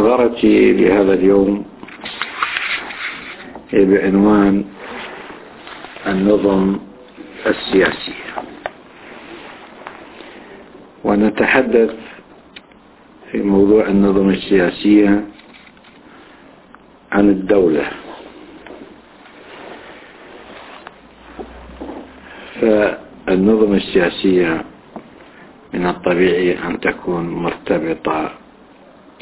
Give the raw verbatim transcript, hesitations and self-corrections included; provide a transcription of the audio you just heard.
محاضرتي لهذا اليوم هي بعنوان النظم السياسي، ونتحدث في موضوع النظم السياسية عن الدولة. فالنظم السياسية من الطبيعي أن تكون مرتبطة